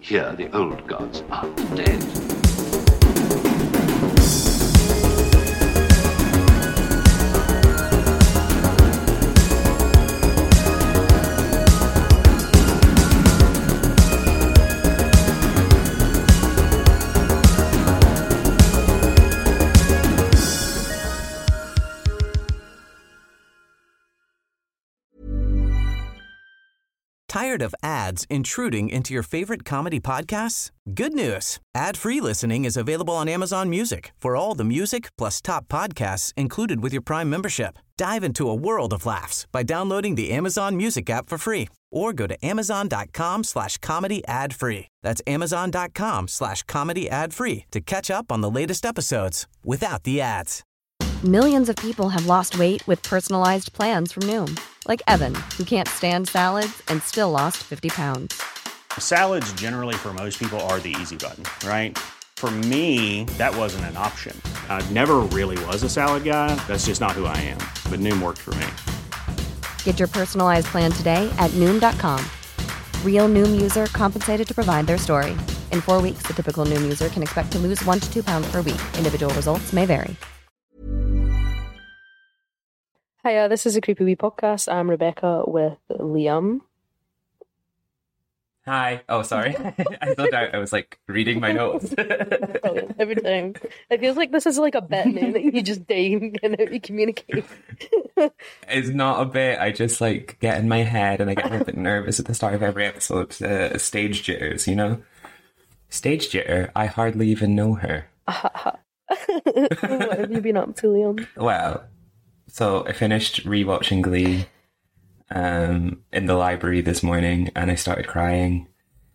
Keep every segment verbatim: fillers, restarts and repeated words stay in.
Here, the old gods are dead. Tired of ads intruding into your favorite comedy podcasts? Good news. Ad-free listening is available on Amazon Music for all the music plus top podcasts included with your Prime membership. Dive into a world of laughs by downloading the Amazon Music app for free or go to amazon.com slash comedy ad free. That's amazon.com slash comedy ad free to catch up on the latest episodes without the ads. Millions of people have lost weight with personalized plans from Noom. Like Evan, who can't stand salads and still lost fifty pounds. Salads generally for most people are the easy button, right? For me, that wasn't an option. I never really was a salad guy. That's just not who I am. But Noom worked for me. Get your personalized plan today at Noom dot com. Real Noom user compensated to provide their story. In four weeks, the typical Noom user can expect to lose one to two pounds per week. Individual results may vary. Hiya, this is a Creepy Wee podcast. I'm Rebecca with Liam. Hi. Oh, sorry. I thought I, I was like reading my notes. Every time. It feels like this is like a bit now that you just dying and how you communicate. It's not a bit. I just like get in my head and I get a bit nervous at the start of every episode. Uh, stage jitters, you know? Stage jitter. I hardly even know her. What have you been up to, Liam? Well, so I finished rewatching Glee um, in the library this morning, and I started crying.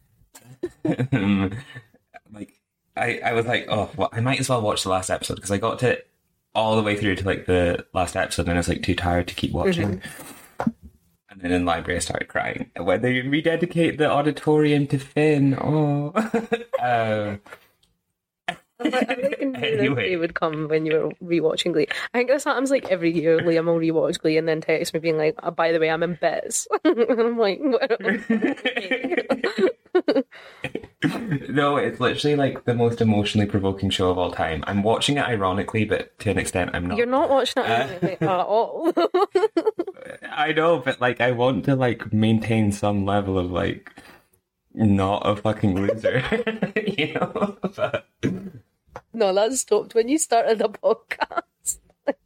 like, I, I was like, oh, well, I might as well watch the last episode because I got to all the way through to like the last episode, and I was like too tired to keep watching. Mm-hmm. And then in the library, I started crying when they rededicate the auditorium to Finn. Oh, um, I think anyway. Day would come when you were rewatching Glee. I think this happens like every year. Liam will rewatch Glee and then text me being like, oh, "By the way, I'm in bits," and I'm like, what? No, it's literally like the most emotionally provoking show of all time. I'm watching it ironically, but to an extent, I'm not. You're not watching it ironically uh, at all. I know, but like, I want to like maintain some level of like not a fucking loser, you know. But... No, that stopped when you started the podcast.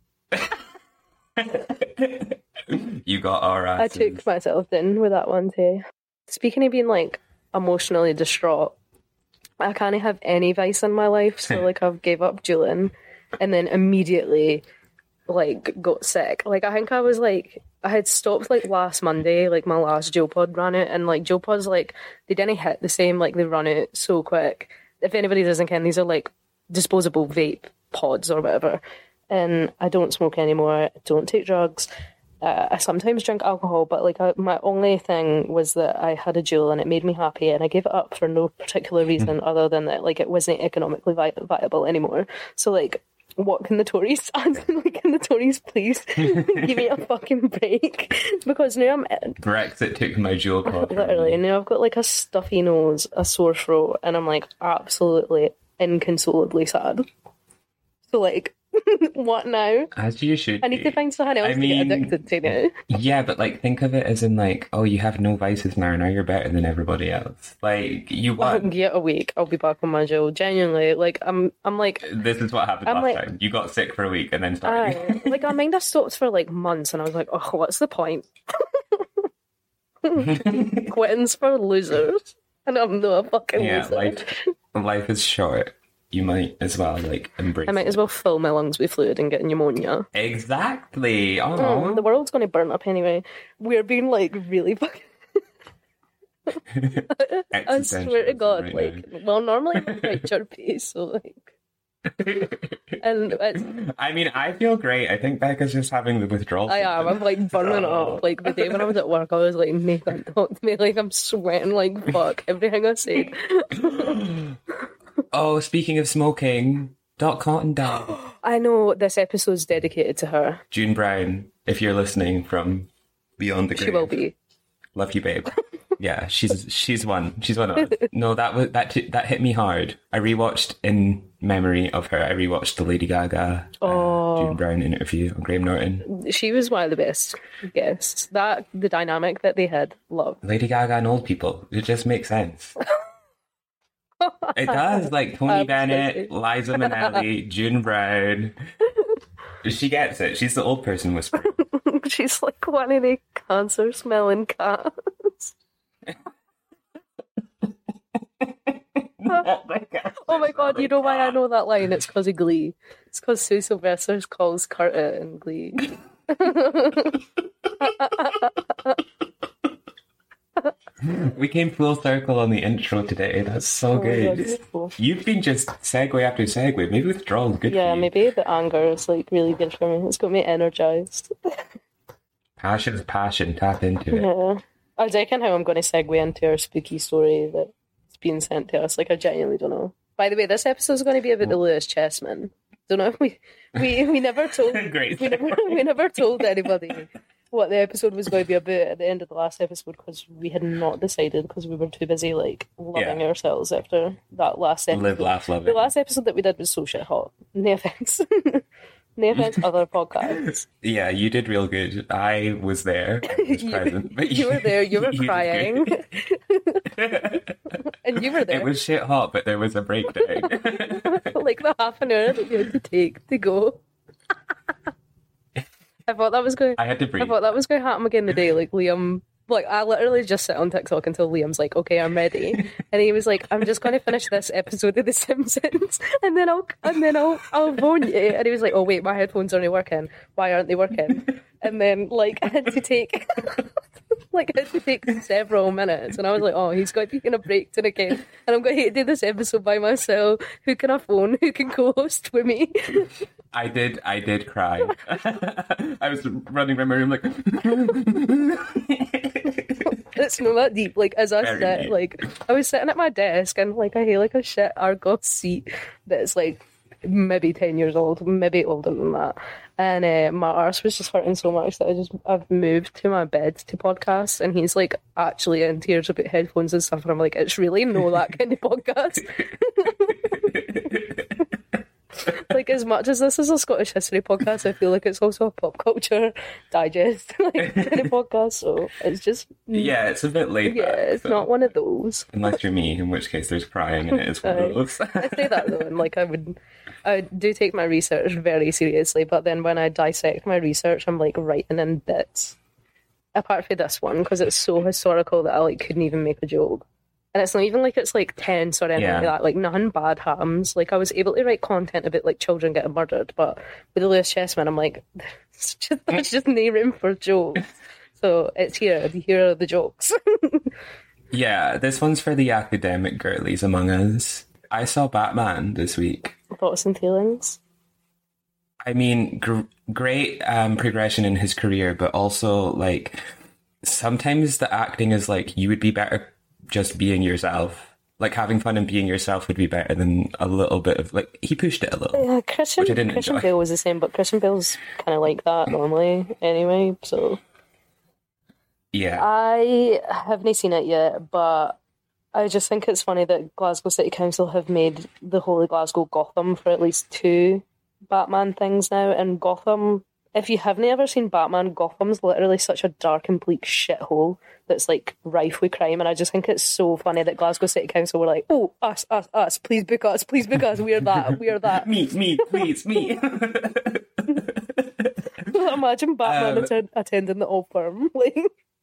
You got our asses. I took myself in with that one too. Speaking of being like emotionally distraught, I can't have any vice in my life, so like I've gave up Julian and then immediately like got sick. Like I think I was like I had stopped like last Monday, like my last JoePod ran out, and like JoePods like they didn't hit the same, like they run out so quick. If anybody doesn't ken, these are like disposable vape pods or whatever. And I don't smoke anymore. I don't take drugs. Uh, I sometimes drink alcohol, but like I, my only thing was that I had a Juul and it made me happy, and I gave it up for no particular reason mm. other than that like it wasn't economically vi- viable anymore. So like, what can the Tories like, can the Tories please give me a fucking break? Because now I'm Brexit took my Juul pod. Literally, now I've got like a stuffy nose, a sore throat, and I'm like absolutely inconsolably sad. So like, what now? As you should. I need be. to find something else I mean, to get addicted to now. Yeah, but like, think of it as in like, oh, you have no vices now. Now you're better than everybody else. Like, you won. Get a week, I'll be back on my Juul. Genuinely, like I'm, I'm like. This is what happened I'm last like, time. You got sick for a week and then started. I, like I mind I stopped for like months, and I was like, oh, what's the point? Quitting's for losers, and I'm not a fucking yeah, loser. life, life is short. You might as well like embrace. I might it. as well fill my lungs with fluid and get pneummonia. Exactly. Oh, mm, the world's going to burn up anyway. We're being like really fucking. I swear to God, right like, now. Well, normally I'm quite chirpy, so like. And it's, I mean, I feel great. I think Becca's just having the withdrawal. I am. I'm like burning oh. up. Like the day when I was at work, I was like, Nathan, talk to me. Like I'm sweating like fuck. Everything I said. Oh, speaking of smoking, Dot Cotton died. I know this episode's dedicated to her. June Brown, if you're listening from beyond the grave. She will be. Love you, babe. Yeah, she's she's one. She's one of us. No, that was that that hit me hard. I rewatched in memory of her. I rewatched the Lady Gaga Oh. uh, June Brown interview on Graham Norton. She was one of the best guests. That the dynamic that they had, love. Lady Gaga and old people. It just makes sense. It does. Like Tony Bennett, Liza Minnelli, June Brown. She gets it. She's the old person whisperer. She's like one of the cancer smelling cats. Oh my god, you know why I know that line? It's because of Glee. It's because Sue Sylvester calls Kurt it in Glee. We came full circle on the intro today. That's so Oh my good. God, beautiful. You've been just segue after segue. Maybe withdrawal is good Yeah, for you. maybe the anger is like really good for me. It's got me energized. Passion is passion. Tap into it. Yeah. I reckon how I'm going to segue into our spooky story that's being sent to us. Like, I genuinely don't know. By the way, this episode is going to be about the Lewis Chessman. Don't know if we we we never told Great. we never we never told anybody what the episode was going to be about at the end of the last episode because we had not decided because we were too busy like loving Yeah. ourselves after that last episode. Live, laugh, love The it. last episode that we did was so shit hot. No offense. No offense, other podcasts. Yeah, you did real good. I was there. I was You, present. But you were there, you were did crying. good. And you were there. It was shit hot, but there was a breakdown. Like the half an hour that you had to take to go. I thought that was going. I had to I breathe. thought that was going to happen again the day. Like Liam, like I literally just sit on TikTok until Liam's like, "Okay, I'm ready," and he was like, "I'm just going to finish this episode of The Simpsons, and then I'll and then I'll I'll phone you." And he was like, "Oh wait, my headphones aren't working. Why aren't they working?" And then like I had to take. Like, I had to take several minutes, and I was like, oh, he's got taking a break to again, and I'm going to do this episode by myself. Who can I phone? Who can co-host with me? I did. I did cry. I was running around my room like. It's not that deep. Like, as I Very sit, deep. like, I was sitting at my desk, and, like, I had, like, a shit Argos seat that's, like, maybe ten years old, maybe older than that. And uh, my arse was just hurting so much that I just, I've moved to my bed to podcast, and he's, like, actually in tears about headphones and stuff, and I'm like, it's really no that kind of podcast. Like, as much as this is a Scottish history podcast, I feel like it's also a pop culture digest, like, kind of podcast, so it's just, Yeah, it's a bit laid yeah, back. it's so- not one of those. Unless you're me, in which case there's crying and it is one of Aye. those. I say that though, and like I would, I do take my research very seriously, but then when I dissect my research, I'm like writing in bits. Apart from this one, because it's so historical that I like couldn't even make a joke, and it's not even like it's like tense or anything Yeah. like that. Like nothing bad happens. Like I was able to write content about like children getting murdered, but with the Lewis Chessman, I'm like, it's just, that's just no room for jokes. So it's here. Here are the jokes. Yeah, this one's for the academic girlies among us. I saw Batman this week. Thoughts and feelings. I mean, gr- great um, progression in his career, but also, like, sometimes the acting is like, you would be better just being yourself. Like, having fun and being yourself would be better than a little bit of, like, he pushed it a little. Yeah, Christian, Which I didn't Christian enjoy. Bale was the same, but Christian Bale's kind of like that normally anyway, so... Yeah. I haven't seen it yet, but I just think it's funny that Glasgow City Council have made the whole of Glasgow Gotham for at least two Batman things now, and Gotham, if you haven't ever seen Batman, Gotham's literally such a dark and bleak shithole that's like rife with crime, and I just think it's so funny that Glasgow City Council were like, oh, us, us, us, please book us, please book us, we're that, we're that. Me, me, please, me. Imagine Batman Um, attend- attending the old firm, like...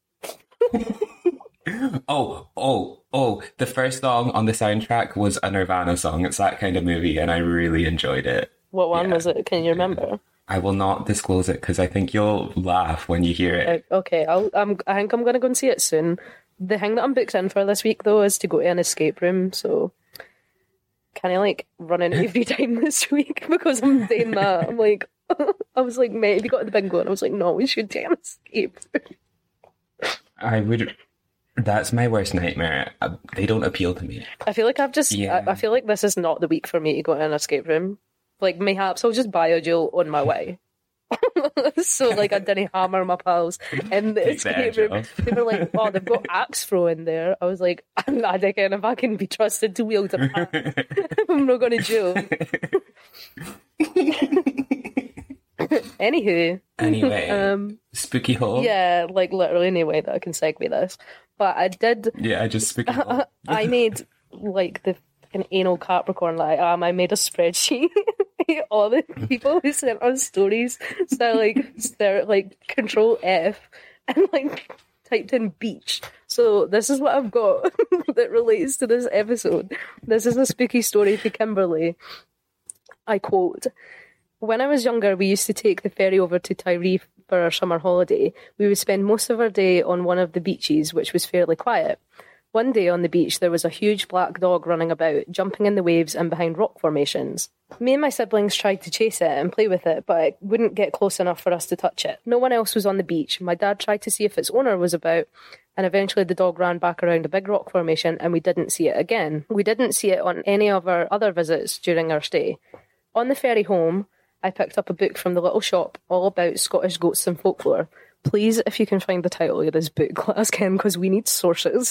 Oh, oh, oh, the first song on the soundtrack was a Nirvana song. It's that kind of movie, and I really enjoyed it. What one Yeah. was it? Can you remember? I will not disclose it because I think you'll laugh when you hear it. Uh, okay, I'll, I'm, I think I'm going to go and see it soon. The thing that I'm booked in for this week, though, is to go to an escape room, so kind of like running every time this week because I'm doing that. I'm like, I was like, mate, have you got the bingo? And I was like, no, we should do an escape room. I would. That's my worst nightmare. Uh, They don't appeal to me. I feel like I've just, Yeah. I, I feel like this is not the week for me to go to an escape room. Like, mayhaps I'll just buy a Jill on my way. So like I didn't hammer my pals in the Take the escape edge room. off. They were like, oh, they've got axe throw in there. I was like, I'm not again if I can be trusted to wield an axe. I'm not going to jail. Anywho. Anyway, um, spooky hole. Yeah, like literally any way that I can segue this. But I did, Yeah, just spooky hole. I made like the fucking anal Capricorn that I am. I made a spreadsheet. All the people who sent us stories, so like, they're like control F and like typed in beach. So this is what I've got that relates to this episode. This is a spooky story to Kimberly. I quote, "When I was younger, we used to take the ferry over to Tiree for our summer holiday. We would spend most of our day on one of the beaches, which was fairly quiet. One day on the beach, there was a huge black dog running about, jumping in the waves and behind rock formations. Me and my siblings tried to chase it and play with it, but it wouldn't get close enough for us to touch it. No one else was on the beach. My dad tried to see if its owner was about, and eventually the dog ran back around a big rock formation and we didn't see it again. We didn't see it on any of our other visits during our stay. On the ferry home, I picked up a book from the little shop all about Scottish ghosts and folklore. Please, if you can find the title of this book, let us Kim, because we need sources."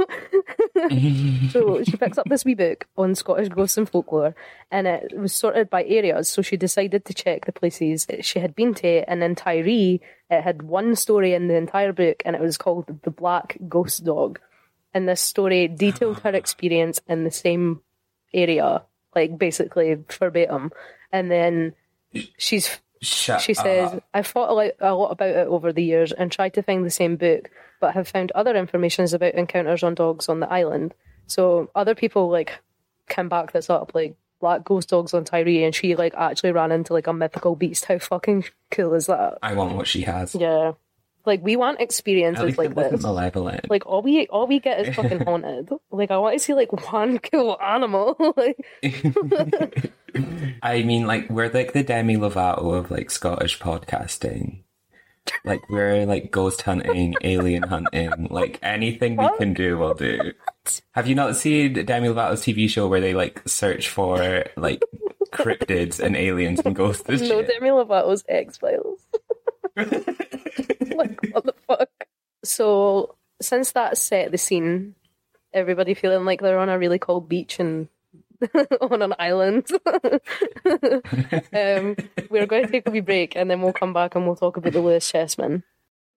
So she picks up this wee book on Scottish ghosts and folklore, and it was sorted by areas, so she decided to check the places she had been to, and in Tiree, it had one story in the entire book, and it was called The Black Ghost Dog. And this story detailed her experience in the same area, like basically verbatim. And then she's... Shut She says, up. "I've thought a lot, a lot about it over the years and tried to find the same book, but have found other information about encounters on dogs on the island." So other people like can back this up, like black ghost dogs on Tiree, and she like actually ran into like a mythical beast. How fucking cool is that? I want what she has. Yeah, like we want At experiences least like it wasn't this. malevolent. Like all we all we get is fucking haunted. Like I want to see like one cool animal. Like I mean, like, we're like the Demi Lovato of like Scottish podcasting. Like, we're like ghost hunting, alien hunting, like anything we can do, we'll do. Have you not seen Demi Lovato's T V show where they like search for like cryptids and aliens and ghosts and no, shit? Demi Lovato's X-Files. Like, what the fuck? So, since that set the scene, everybody feeling like they're on a really cold beach and on an island. um, we're going to take a wee break and then we'll come back and we'll talk about the Lewis Chessman.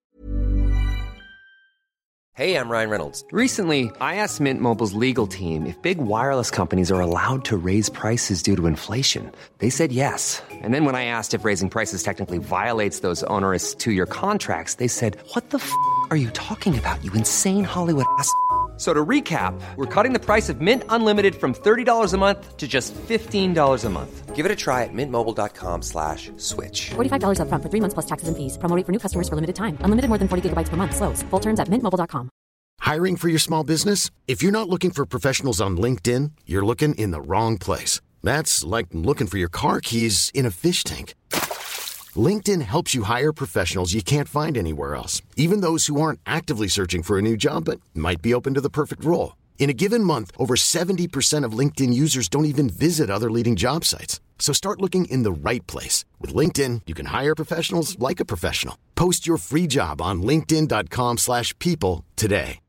Hey, I'm Ryan Reynolds. Recently, I asked Mint Mobile's legal team if big wireless companies are allowed to raise prices due to inflation. They said yes. And then when I asked if raising prices technically violates those onerous two-year contracts, they said, "What the f*** are you talking about, you insane Hollywood ass f- So to recap, we're cutting the price of Mint Unlimited from thirty dollars a month to just fifteen dollars a month. Give it a try at mintmobile.com slash switch. forty-five dollars up front for three months plus taxes and fees. Promo rate for new customers for limited time. Unlimited more than forty gigabytes per month. Slows full terms at mint mobile dot com. Hiring for your small business? If you're not looking for professionals on LinkedIn, you're looking in the wrong place. That's like looking for your car keys in a fish tank. LinkedIn helps you hire professionals you can't find anywhere else, even those who aren't actively searching for a new job but might be open to the perfect role. In a given month, over seventy percent of LinkedIn users don't even visit other leading job sites. So start looking in the right place. With LinkedIn, you can hire professionals like a professional. Post your free job on linkedin.com slash people today.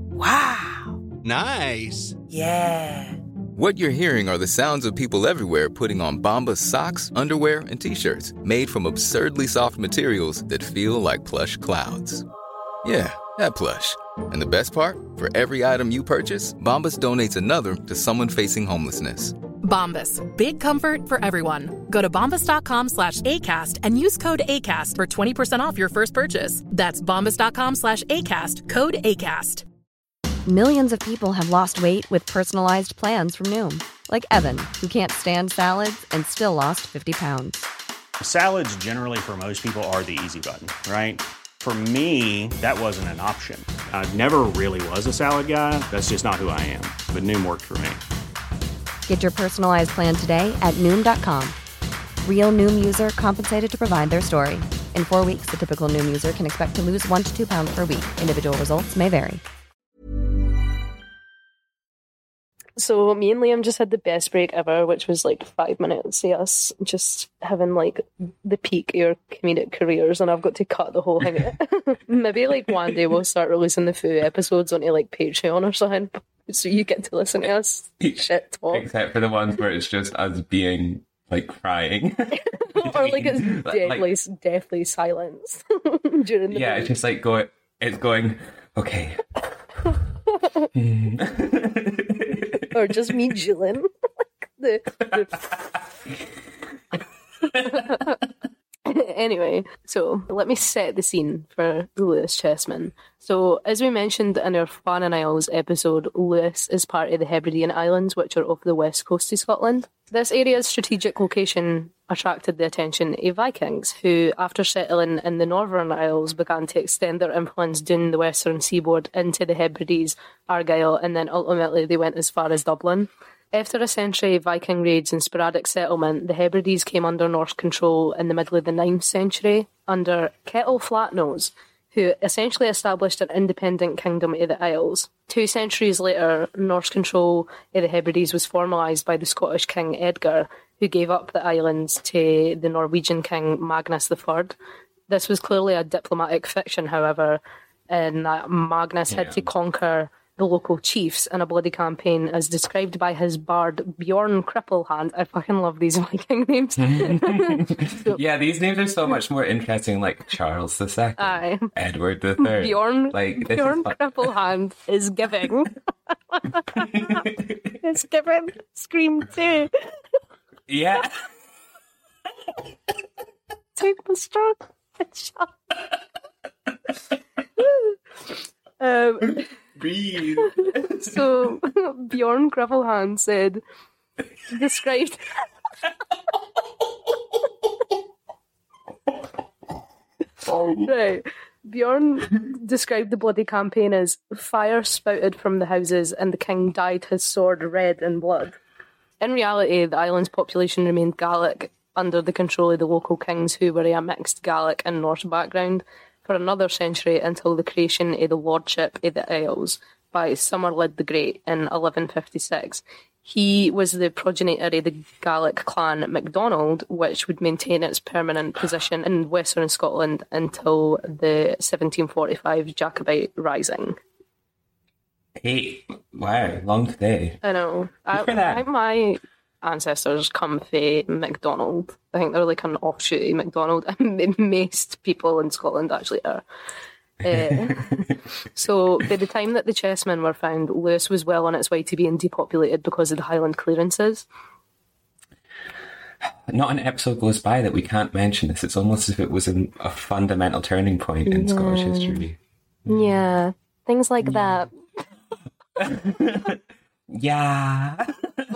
Wow. Nice. Yeah. What you're hearing are the sounds of people everywhere putting on Bombas socks, underwear, and T-shirts made from absurdly soft materials that feel like plush clouds. Yeah, that plush. And the best part? For every item you purchase, Bombas donates another to someone facing homelessness. Bombas. Big comfort for everyone. Go to bombas.com slash ACAST and use code ACAST for twenty percent off your first purchase. That's bombas.com slash ACAST. Code ACAST. Millions of people have lost weight with personalized plans from Noom. Like Evan, who can't stand salads and still lost fifty pounds. Salads generally for most people are the easy button, right? For me, that wasn't an option. I never really was a salad guy. That's just not who I am. But Noom worked for me. Get your personalized plan today at Noom dot com. Real Noom user compensated to provide their story. In four weeks, the typical Noom user can expect to lose one to two pounds per week. Individual results may vary. So me and Liam just had the best break ever, which was like five minutes of us just having like the peak of your comedic careers, and I've got to cut the whole thing out. Maybe like one day we'll start releasing the full episodes onto like Patreon or something, so you get to listen to us shit talk. Except for the ones where it's just us being like crying. Or like it's deathly, like, deathly silence during the yeah, break. it's just like going, it's going, okay. Or just me chilling. the, the... Anyway, so let me set the scene for Lewis Chessman. So, as we mentioned in our Farnan Isles episode, Lewis is part of the Hebridean Islands, which are off the west coast of Scotland. This area's strategic location attracted the attention of Vikings, who, after settling in the Northern Isles, began to extend their influence down the western seaboard into the Hebrides, Argyll, and then ultimately they went as far as Dublin. After a century of Viking raids and sporadic settlement, the Hebrides came under Norse control in the middle of the ninth century under Kettle Flatnose, who essentially established an independent kingdom of the Isles. Two centuries later, Norse control of the Hebrides was formalised by the Scottish King Edgar, who gave up the islands to the Norwegian King Magnus the Third. This was clearly a diplomatic fiction, however, in that Magnus yeah. had to conquer the local chiefs in a bloody campaign as described by his bard Bjorn Cripplehand. I fucking love these Viking names. So, yeah, these names are so much more interesting, like Charles the Second, aye. Edward the Third. Bjorn, like, this Bjorn is Cripplehand is giving. It's giving Scream two. Yeah. Take the stroke. Shut. um... Breathe. So Bjorn Cripplehand said, described. Right. Bjorn described the bloody campaign as fire spouted from the houses and the king dyed his sword red in blood. In reality, the island's population remained Gaelic under the control of the local kings, who were a mixed Gaelic and Norse background, for another century until the creation of the Lordship of the Isles by Somerled the Great in eleven fifty-six. He was the progenitor of the Gaelic clan MacDonald, which would maintain its permanent position in western Scotland until the seventeen forty-five Jacobite Rising. Hey, wow, long day. I know. I, for that. I think my ancestors come from MacDonald. I think they're like an offshoot of MacDonald, and most people in Scotland actually are. Uh, so by the time that the chessmen were found, Lewis was well on its way to being depopulated because of the Highland clearances. Not an episode goes by that we can't mention this. It's almost as if it was a, a fundamental turning point in yeah. Scottish history. Yeah, things like yeah. that. Yeah.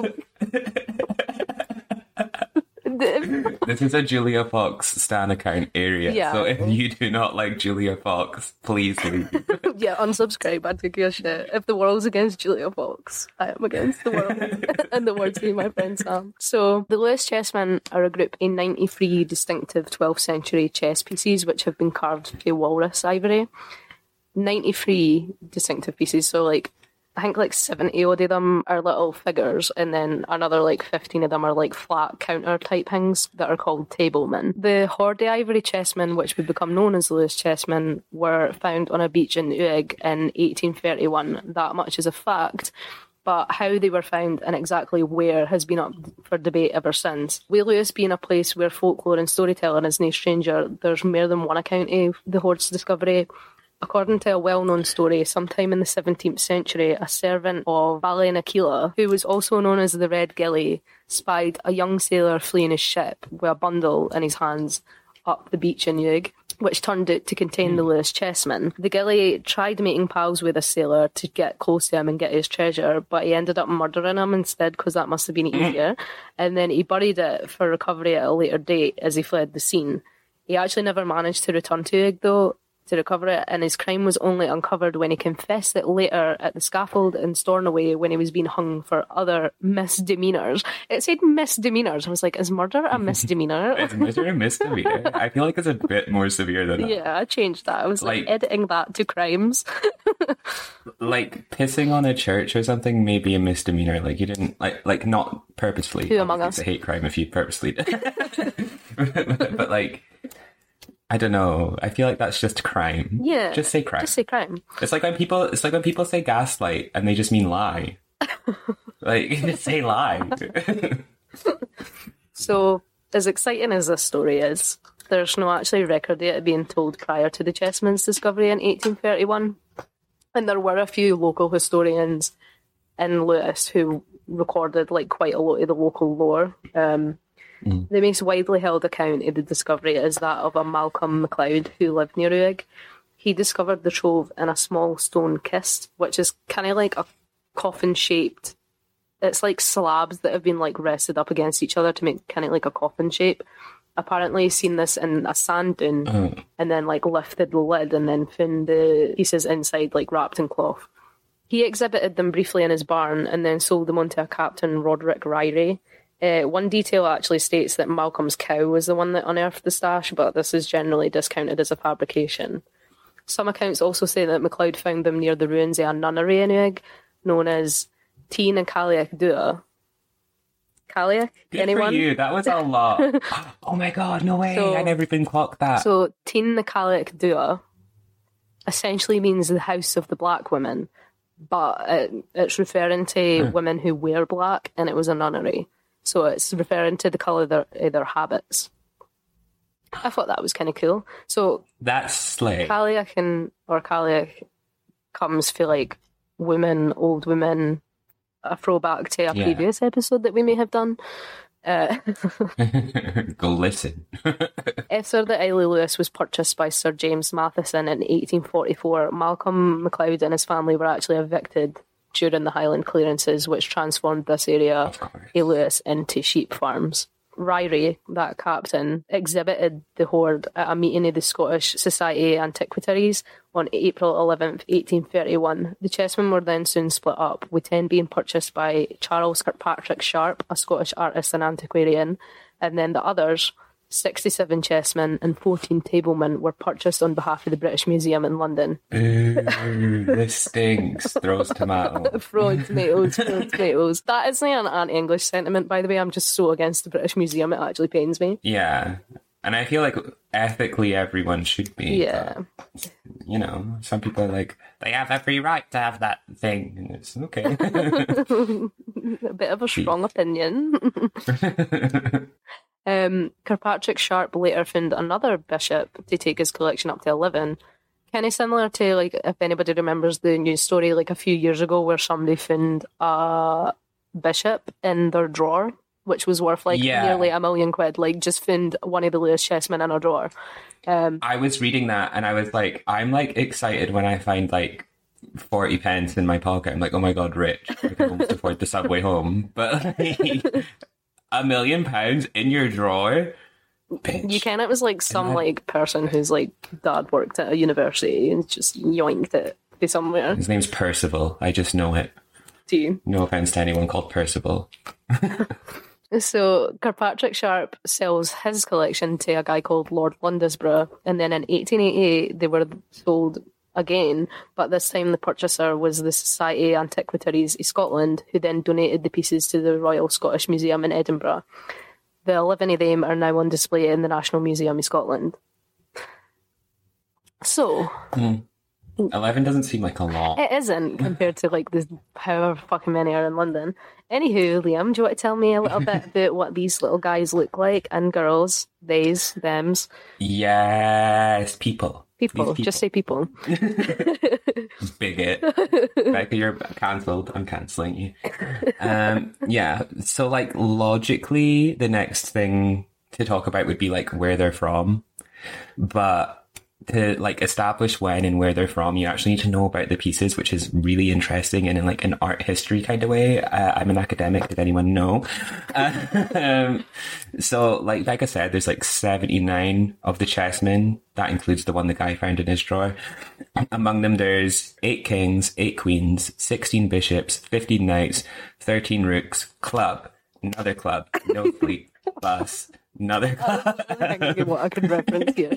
This is a Julia Fox Stan account area, yeah. So if you do not like Julia Fox, please leave. Yeah, unsubscribe. I take your shit. If the world's against Julia Fox, I am against the world. In the words of my friend Sam. So the Lewis Chessmen are a group of ninety-three distinctive twelfth century chess pieces which have been carved from walrus ivory. ninety-three distinctive pieces, so like I think like seventy odd of them are little figures, and then another like fifteen of them are like flat counter type things that are called tablemen. The Hordey ivory chessmen, which would become known as Lewis chessmen, were found on a beach in Uig in eighteen thirty-one. That much is a fact, but how they were found and exactly where has been up for debate ever since. With Lewis being a place where folklore and storytelling is no stranger, there's more than one account of the hoard's discovery. According to a well-known story, sometime in the seventeenth century, a servant of Ballinakila, who was also known as the Red Gilly, spied a young sailor fleeing his ship with a bundle in his hands up the beach in Uig, which turned out to contain the Lewis chessmen. The Gilly tried making pals with the sailor to get close to him and get his treasure, but he ended up murdering him instead because that must have been easier, and then he buried it for recovery at a later date as he fled the scene. He actually never managed to return to Uig, though, to recover it, and his crime was only uncovered when he confessed it later at the scaffold in Stornoway when he was being hung for other misdemeanors. It said misdemeanors. I was like, is murder a misdemeanor? Is murder a misdemeanor? I feel like it's a bit more severe than that. Yeah, I changed that. I was like, Like- editing that to crimes. Like pissing on a church or something may be a misdemeanor. Like you didn't like like not purposefully. Who among Obviously us? It's a hate crime if you purposely did. but, but like I don't know. I feel like that's just crime. Yeah. Just say crime. Just say crime. It's like when people it's like when people say gaslight and they just mean lie. Like just say lie. So, as exciting as this story is, there's no actually record data being told prior to the Chessman's discovery in eighteen thirty-one. And there were a few local historians in Lewis who recorded like quite a lot of the local lore. Um, Mm. The most widely held account of the discovery is that of a Malcolm MacLeod who lived near Uig. He discovered the trove in a small stone kist, which is kind of like a coffin-shaped. It's like slabs that have been like rested up against each other to make kind of like a coffin shape. Apparently, he's seen this in a sand dune, Oh. and then like lifted the lid and then found the pieces inside like wrapped in cloth. He exhibited them briefly in his barn and then sold them on to a Captain Roderick Ryrie. Uh, one detail actually states that Malcolm's cow was the one that unearthed the stash, but this is generally discounted as a fabrication. Some accounts also say that MacLeod found them near the ruins of a nunnery in Uig, known as Teen and Cailleach Dua. Cailleach? Good Anyone? for you. That was a lot. Oh my god, no way. So- I never even clocked that. So, Teen na Cailleach Dua essentially means the house of the black women, but it, it's referring to Hmm. women who wear black, and it was a nunnery. So it's referring to the colour of their, of their habits. I thought that was kind of cool. So That's slay. Cailleach and, or Cailleach comes for like women, old women, a throwback to a Yeah. previous episode that we may have done. Uh, Go listen. After the Isle of Lewis was purchased by Sir James Matheson in eighteen forty-four, Malcolm MacLeod and his family were actually evicted during the Highland clearances, which transformed this area of Lewis into sheep farms. Ryrie, that captain, exhibited the hoard at a meeting of the Scottish Society of Antiquaries on April eleventh, eighteen thirty-one. The chessmen were then soon split up, with ten being purchased by Charles Kirkpatrick Sharp, a Scottish artist and antiquarian, and then the others, sixty-seven chessmen and fourteen tablemen, were purchased on behalf of the British Museum in London. Ooh, this stinks. Throws tomato. Throw tomatoes, throw tomatoes. That isn't an anti-English sentiment, by the way. I'm just so against the British Museum, it actually pains me. Yeah. And I feel like ethically everyone should be. Yeah. But, you know, some people are like, they have every right to have that thing. And it's okay. A bit of a strong opinion. um, Kirkpatrick Sharp later found another bishop to take his collection up to eleven. Kind of similar to, like, if anybody remembers the news story, like, a few years ago where somebody found a bishop in their drawer, which was worth, like, Yeah. nearly a million quid. Like, just found one of the Lewis chessmen in a drawer. Um, I was reading that and I was like, I'm like excited when I find like forty pence in my pocket. I'm like, oh my god, rich. I can almost afford the subway home. But like, a million pounds in your drawer? Bitch. You kind of was like some And I- like person whose like dad worked at a university and just yoinked it to somewhere. His name's Percival. I just know it. Do you? No offense to anyone called Percival. So Kirkpatrick Sharp sells his collection to a guy called Lord Londesborough, and then in eighteen eighty-eight they were sold again, but this time the purchaser was the Society of Antiquaries of Scotland, who then donated the pieces to the Royal Scottish Museum in Edinburgh. The eleven of them are now on display in the National Museum of Scotland. So, Mm. eleven doesn't seem like a lot. it isn't compared to like the however fucking many are in London. Anywho, Liam, do you want to tell me a little bit about what these little guys look like, and girls, theys, thems, Yes, people. people? These Just say people. Bigot. Becca, you're cancelled. I'm cancelling you. Um, yeah, so like logically, the next thing to talk about would be like where they're from. But to like establish when and where they're from, you actually need to know about the pieces, which is really interesting and in like an art history kind of way. Uh, I'm an academic. Did anyone know? Uh, um, so like, like I said, there's like seventy-nine of the chessmen. That includes the one the guy found in his drawer. Among them, there's eight kings, eight queens, sixteen bishops, fifteen knights, thirteen rooks, club, another club, no fleet, bus, another club. I think what I could reference here.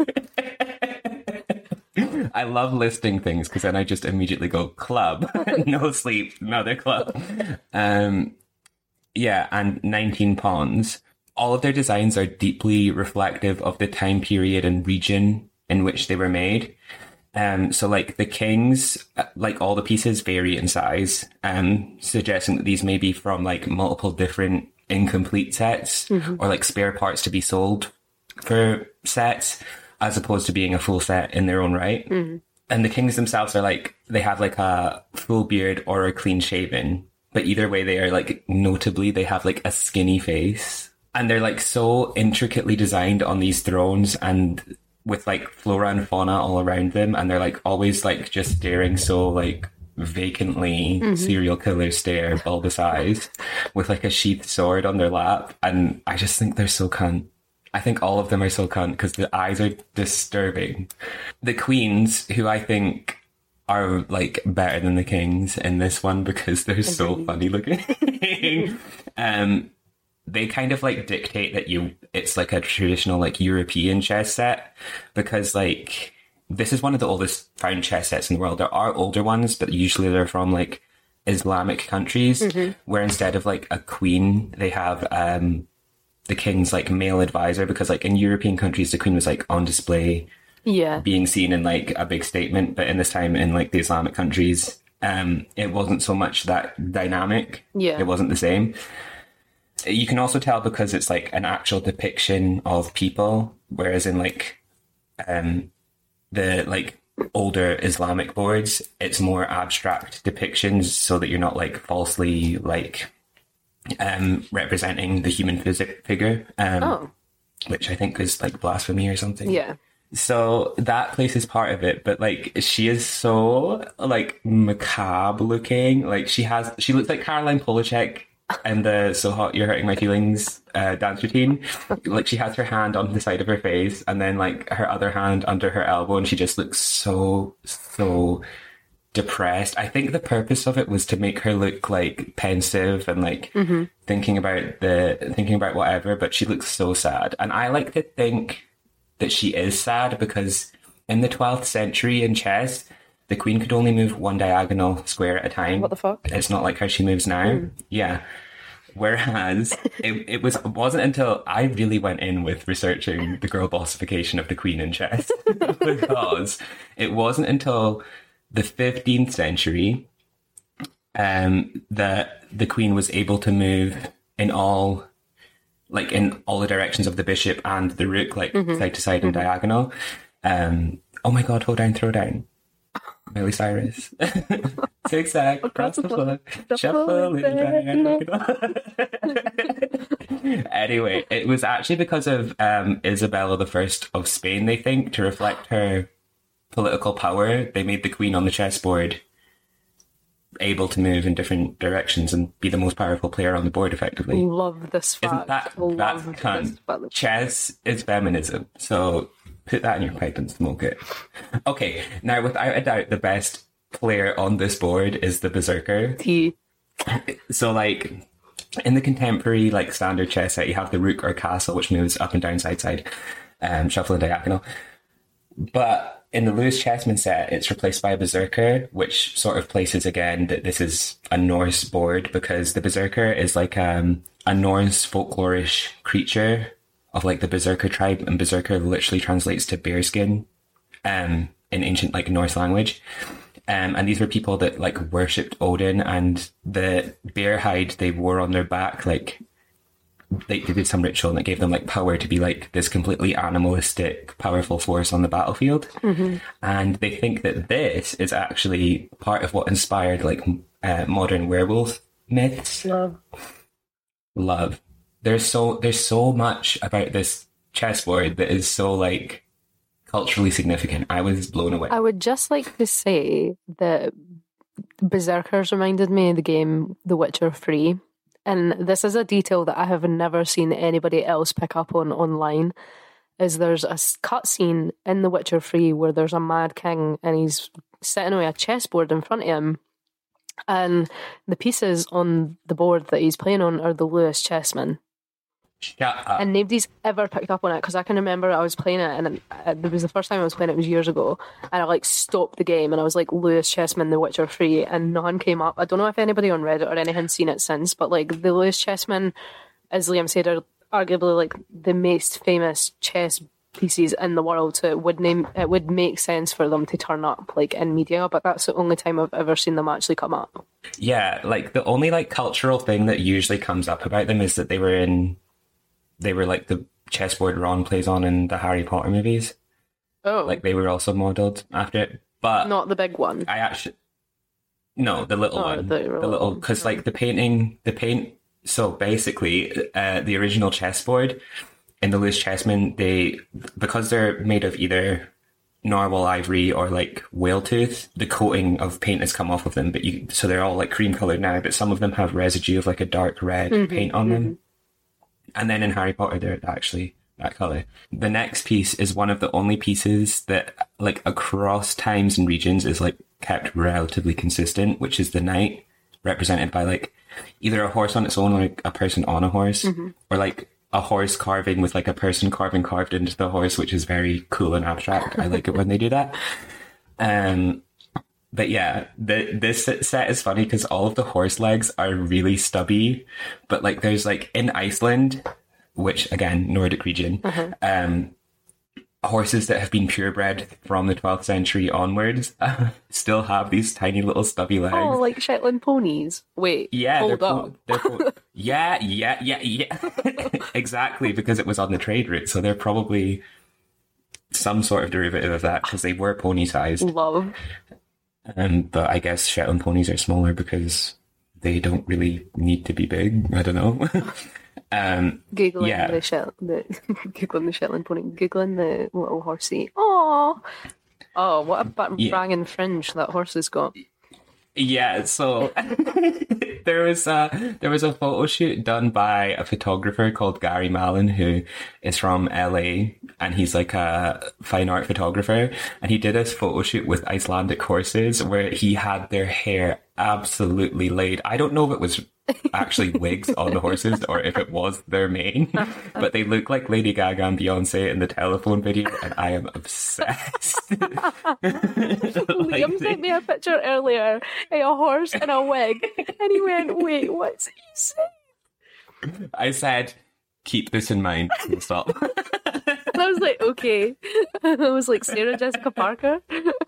I love listing things because then I just immediately go club, no sleep, another club. Um, yeah, and nineteen pawns. All of their designs are deeply reflective of the time period and region in which they were made. Um, so like the kings, like all the pieces vary in size, um, suggesting that these may be from like multiple different incomplete sets mm-hmm. or like spare parts to be sold for sets, as opposed to being a full set in their own right. Mm-hmm. And the kings themselves are like, they have like a full beard or a clean shaven, but either way they are like, notably, they have like a skinny face. And they're like so intricately designed on these thrones and with like flora and fauna all around them. And they're like always like just staring so like vacantly mm-hmm. serial killer stare, bulbous eyes with like a sheathed sword on their lap. And I just think they're so cunt. I think all of them are so cunt because the eyes are disturbing. The queens, who I think are like better than the kings in this one because they're so funny looking. um, they kind of like dictate that you, it's like a traditional like European chess set because like this is one of the oldest found chess sets in the world. There are older ones, but usually they're from like Islamic countries mm-hmm. where instead of like a queen, they have um, the king's like male advisor because like in European countries, the queen was like on display, yeah, being seen in like a big statement. But in this time in like the Islamic countries, um, it wasn't so much that dynamic. Yeah, it wasn't the same. You can also tell because it's like an actual depiction of people, whereas in like um, the like older Islamic boards, it's more abstract depictions so that you're not like falsely like um, representing the human phys- figure, um, oh. which I think is like blasphemy or something. Yeah. So that place is part of it, but like she is so like macabre looking. Like she has, she looks like Caroline Polachek and the So Hot You're Hurting My Feelings uh, dance routine. Like she has her hand on the side of her face and then like her other hand under her elbow and she just looks so, so depressed. I think the purpose of it was to make her look like pensive and like mm-hmm. thinking about the, thinking about whatever, but she looks so sad. And I like to think that she is sad because in the twelfth century in chess, the queen could only move one diagonal square at a time. What the fuck? It's not like how she moves now. Mm. Yeah. Whereas it, it was, it wasn't until I really went in with researching the girl bossification of the queen in chess because it wasn't until the fifteenth century um, that the queen was able to move in all, like in all the directions of the bishop and the rook, like mm-hmm. side to side and mm-hmm. diagonal. Um, oh my God, hold down, throw down. Miley Cyrus. Zigzag, across the floor, shuffle it back. Anyway, it was actually because of um, Isabella the First of Spain, they think, to reflect her political power. They made the queen on the chessboard able to move in different directions and be the most powerful player on the board, effectively. Love this fact. Isn't that, that's cunt. Chess is feminism, so put that in your pipe and smoke it. Okay, now without a doubt, the best player on this board is the Berserker. T. So, like, in the contemporary, like, standard chess set, you have the rook or castle, which moves up and down, side, side, um, shuffle and diagonal. But in the Lewis Chessman set, it's replaced by a Berserker, which sort of places again that this is a Norse board because the Berserker is like um, a Norse folklorish creature of like the Berserker tribe, and Berserker literally translates to bearskin um, in ancient like Norse language. Um, and these were people that like worshipped Odin, and the bear hide they wore on their back, like they, they did some ritual and it gave them like power to be like this completely animalistic, powerful force on the battlefield. Mm-hmm. And they think that this is actually part of what inspired like uh, modern werewolf myths. Love. Love. There's so there's so much about this chessboard that is so like culturally significant. I was blown away. I would just like to say that Berserkers reminded me of the game The Witcher three. And this is a detail that I have never seen anybody else pick up on online, is there's a cutscene in The Witcher three where there's a mad king and he's sitting on a chessboard in front of him, and the pieces on the board that he's playing on are the Lewis chessmen. Shut up. And nobody's ever picked up on it, because I can remember I was playing it, and it, it was the first time I was playing it, it was years ago, and I like stopped the game and I was like, Lewis Chessman, The Witcher three, and none came up. I don't know if anybody on Reddit or anything seen it since, but like the Lewis Chessmen, as Liam said, are arguably like the most famous chess pieces in the world, so it would name it would make sense for them to turn up like in media, but that's the only time I've ever seen them actually come up. Yeah, like the only like cultural thing that usually comes up about them is that they were in They were like the chessboard Ron plays on in the Harry Potter movies. Oh. Like they were also modelled after it. But not the big one. I actually... No, the little oh, one. The, the little... Because like the painting... The paint... So basically, uh, the original chessboard in the Lewis Chessmen, they... Because they're made of either narwhal ivory or like whale tooth, the coating of paint has come off of them. But you... So they're all like cream coloured now, but some of them have residue of like a dark red mm-hmm, paint on mm-hmm. them. And then in Harry Potter, they're actually that colour. The next piece is one of the only pieces that, like, across times and regions is, like, kept relatively consistent, which is the knight, represented by, like, either a horse on its own or like, a person on a horse, mm-hmm. or, like, a horse carving with, like, a person carving carved into the horse, which is very cool and abstract. I like it when they do that. Um... But yeah, the, this set is funny because all of the horse legs are really stubby. But like, there's like in Iceland, which again, Nordic region, uh-huh. um, horses that have been purebred from the twelfth century onwards uh, still have these tiny little stubby legs. Oh, like Shetland ponies. Wait, yeah, hold they're up. Po- po- yeah, yeah, yeah, yeah. Exactly, because it was on the trade route. So they're probably some sort of derivative of that because they were pony-sized. Love. Um, but I guess Shetland ponies are smaller because they don't really need to be big. I don't know. um, Googling yeah. the Shetland, the, Googling the Shetland pony, Googling the little horsey. Oh, oh, what a b- yeah. banging fringe that horse has got. Yeah, so there was a there was a photo shoot done by a photographer called Gary Mallon, who is from L A, and he's like a fine art photographer, and he did this photo shoot with Icelandic horses where he had their hair absolutely laid. I don't know if it was actually wigs on the horses or if it was their mane, but they look like Lady Gaga and Beyonce in the telephone video, and I am obsessed. Liam sent me a picture earlier of a horse in a wig, and he went, wait, what's he saying? I said, keep this in mind. Stop. And I was like, okay. I was like, Sarah Jessica Parker?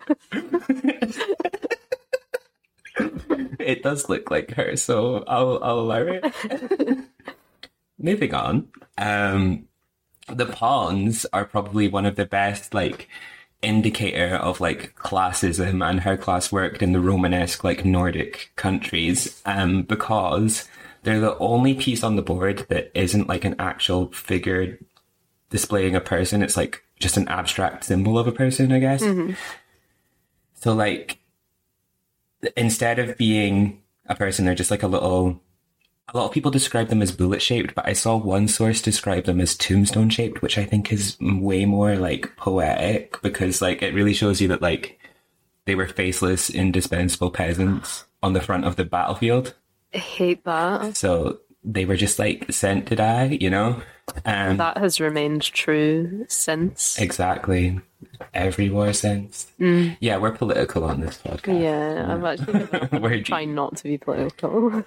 It does look like her, so I'll I'll allow it. Moving on, um, the pawns are probably one of the best like indicator of like classism and how class worked in the Romanesque like Nordic countries, um, because they're the only piece on the board that isn't like an actual figure displaying a person. It's like just an abstract symbol of a person, I guess. Mm-hmm. So like, instead of being a person, they're just like a little... A lot of people describe them as bullet-shaped, but I saw one source describe them as tombstone-shaped, which I think is way more, like, poetic, because, like, it really shows you that, like, they were faceless, indispensable peasants on the front of the battlefield. I hate that. So they were just, like, sent to die, you know? Um, that has remained true since. Exactly. Every war since. Mm. Yeah, we're political on this podcast. Yeah, yeah. I'm actually trying not to be political.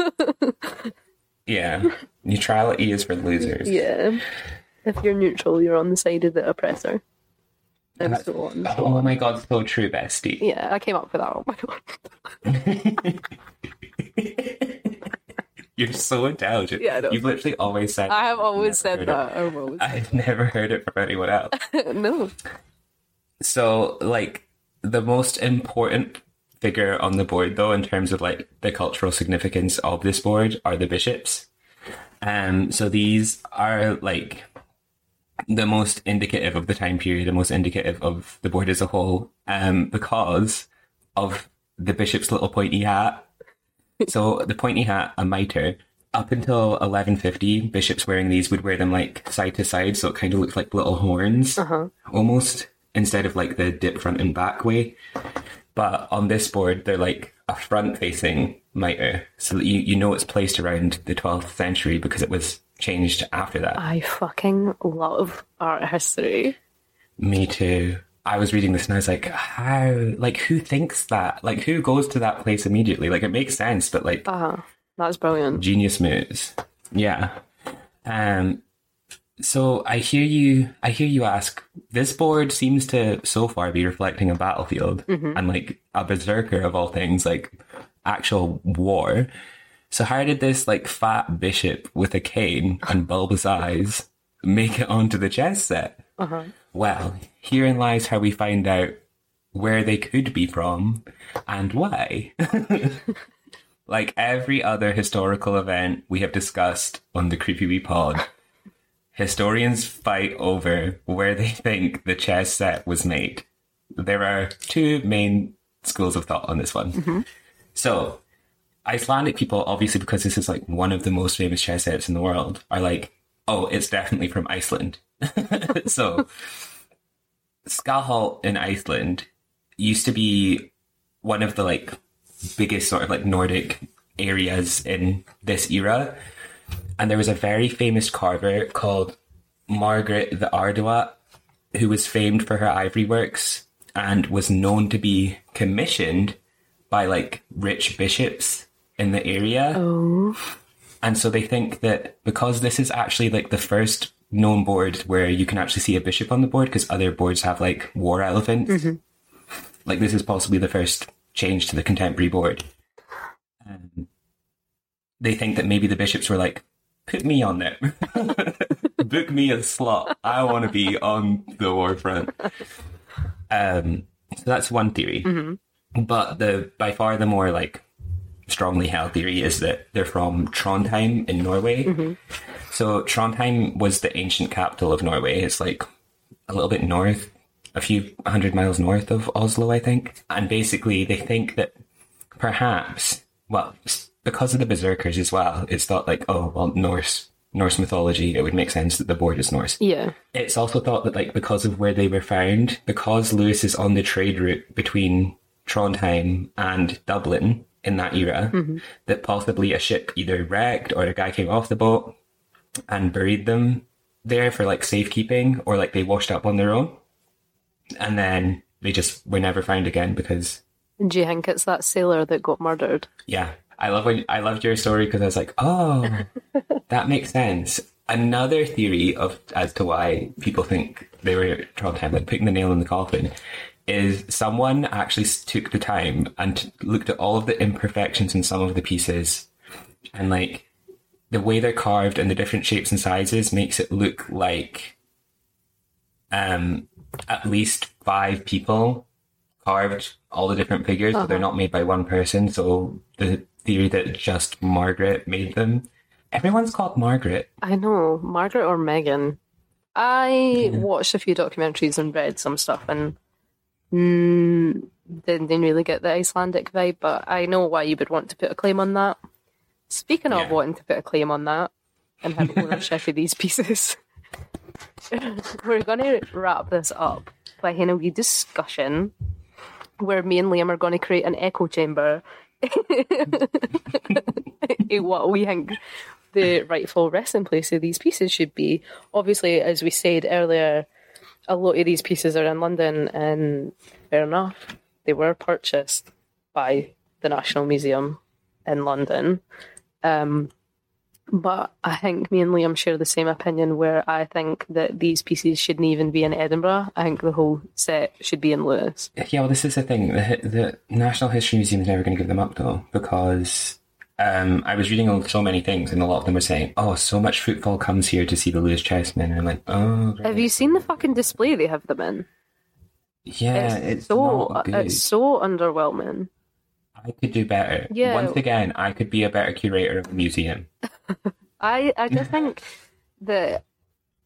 Yeah, neutrality is for losers. Yeah, if you're neutral, you're on the side of the oppressor. And so on. So oh on. my god, so true, bestie. Yeah, I came up with that. Oh my god. You're so intelligent. Yeah, I know. You've literally always said I have always said that. I've, always I've never heard it from anyone else. No. So, like, the most important figure on the board, though, in terms of, like, the cultural significance of this board are the bishops. Um, so these are, like, the most indicative of the time period, the most indicative of the board as a whole, um, because of the bishop's little pointy hat. So the pointy hat, a mitre, up until eleven fifty, bishops wearing these would wear them like side to side, so it kind of looked like little horns, Uh-huh. almost, instead of like the dip front and back way. But on this board, they're like a front-facing mitre, so that you, you know it's placed around the twelfth century because it was changed after that. I fucking love art history. Me too. I was reading this and I was like, how, like, who thinks that? Like, who goes to that place immediately? Like, it makes sense, but like, Uh-huh. That's brilliant. genius moves. Yeah. Um, so I hear you, I hear you ask, this board seems to so far be reflecting a battlefield Mhm. and like a berserker of all things, like actual war. So how did this like fat bishop with a cane and bulbous eyes make it onto the chess set? Uh-huh. Well, herein lies how we find out where they could be from and why. Like every other historical event we have discussed on the Creepy Wee Pod, historians fight over where they think the chess set was made. There are two main schools of thought on this one. Mm-hmm. So, Icelandic people, obviously because this is like one of the most famous chess sets in the world, are like, oh, it's definitely from Iceland. So, Skalholt in Iceland used to be one of the like biggest sort of like Nordic areas in this era. And there was a very famous carver called Margaret the Arduat, who was famed for her ivory works and was known to be commissioned by like rich bishops in the area. Oh. And so they think that because this is actually like the first known board where you can actually see a bishop on the board, because other boards have like war elephants. Mm-hmm. Like this is possibly the first change to the contemporary board. Um, they think that maybe the bishops were like, put me on there. Book me a slot. I want to be on the war front. Um, so that's one theory. Mm-hmm. But the by far the more like strongly held theory is that they're from Trondheim in Norway. Mm-hmm. So Trondheim was the ancient capital of Norway. It's like a little bit north, a few hundred miles north of Oslo, I think. And basically they think that perhaps, well, because of the berserkers as well, it's thought like, oh, well, Norse Norse mythology, it would make sense that the board is Norse. Yeah. It's also thought that like because of where they were found, because Lewis is on the trade route between Trondheim and Dublin in that era, Mm-hmm. that possibly a ship either wrecked or a guy came off the boat and buried them there for like safekeeping, or like they washed up on their own. And then they just were never found again because... Do you think it's that sailor that got murdered? Yeah. I love when I loved your story because I was like, oh, that makes sense. Another theory of as to why people think they were Trondheim, like putting the nail in the coffin, is someone actually took the time and t- looked at all of the imperfections in some of the pieces, and like the way they're carved and the different shapes and sizes makes it look like um at least five people carved all the different figures, Uh-huh. but they're not made by one person. So the theory that just Margaret made them. Everyone's called Margaret. I know, Margaret or Megan. I watched a few documentaries and read some stuff, and mm, didn't, didn't really get the Icelandic vibe, but I know why you would want to put a claim on that. Speaking of Yeah. wanting to put a claim on that and have ownership of these pieces, we're going to wrap this up by having a wee discussion where me and Liam are going to create an echo chamber in what we think the rightful resting place of these pieces should be. Obviously, as we said earlier, a lot of these pieces are in London, and fair enough, they were purchased by the National Museum in London. Um, but I think me and Liam share the same opinion, where I think that these pieces shouldn't even be in Edinburgh. I think the whole set should be in Lewis. Yeah, well, this is the thing. The, the National History Museum is never going to give them up, though, because um, I was reading so many things, and a lot of them were saying, oh, so much footfall comes here to see the Lewis Chessmen. And I'm like, oh, right. Have you seen the fucking display they have them in? Yeah, it's, it's, so not good. it's so underwhelming. I could do better. Yeah. Once again, I could be a better curator of a museum. I I just think that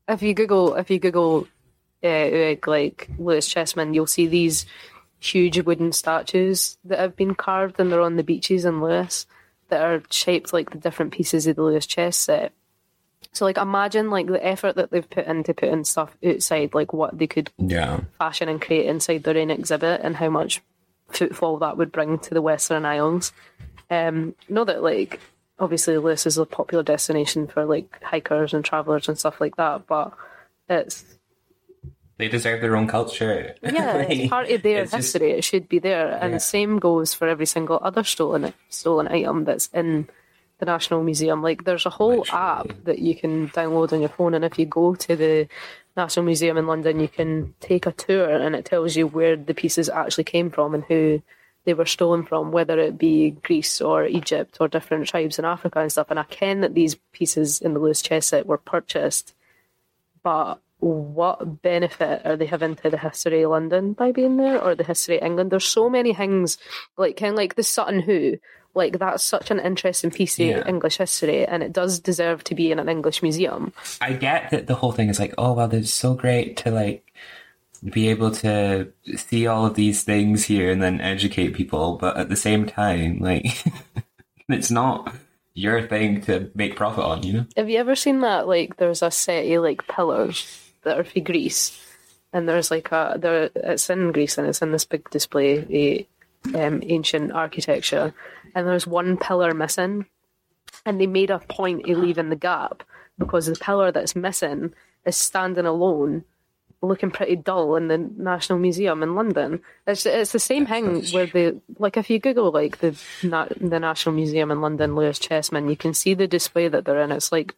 if you Google if you Google uh, like Lewis Chessman, you'll see these huge wooden statues that have been carved, and they're on the beaches in Lewis that are shaped like the different pieces of the Lewis chess set. So, like, imagine like the effort that they've put into putting stuff outside, like what they could yeah. fashion and create inside their own exhibit, and how much footfall that would bring to the Western Isles. Um, know that, like, obviously Lewis is a popular destination for like hikers and travellers and stuff like that, but it's they deserve their own culture. Yeah, like, it's part of their history. Just, it should be there, and yeah. the same goes for every single other stolen stolen item that's in the National Museum. Like, there's a whole Literally. app that you can download on your phone, and if you go to the National Museum in London, you can take a tour, and it tells you where the pieces actually came from and who they were stolen from, whether it be Greece or Egypt or different tribes in Africa and stuff. And I ken that these pieces in the Lewis chess set were purchased, but what benefit are they having to the history of London by being there, or the history of England? There's so many things, like kind of like the Sutton Hoo. Like, that's such an interesting piece of yeah. English history, and it does deserve to be in an English museum. I get that the whole thing is like, oh, well, it's so great to, like, be able to see all of these things here and then educate people, but at the same time, like, it's not your thing to make profit on, you know? Have you ever seen that, like, there's a set of, like, pillars that are for Greece, and there's, like, a, there, it's in Greece, and it's in this big display of um, ancient architecture, and there's one pillar missing, and they made a point of leaving the gap because the pillar that's missing is standing alone, looking pretty dull in the National Museum in London. It's it's the same thing where the like if you Google like the the National Museum in London, Lewis Chessman, you can see the display that they're in. It's like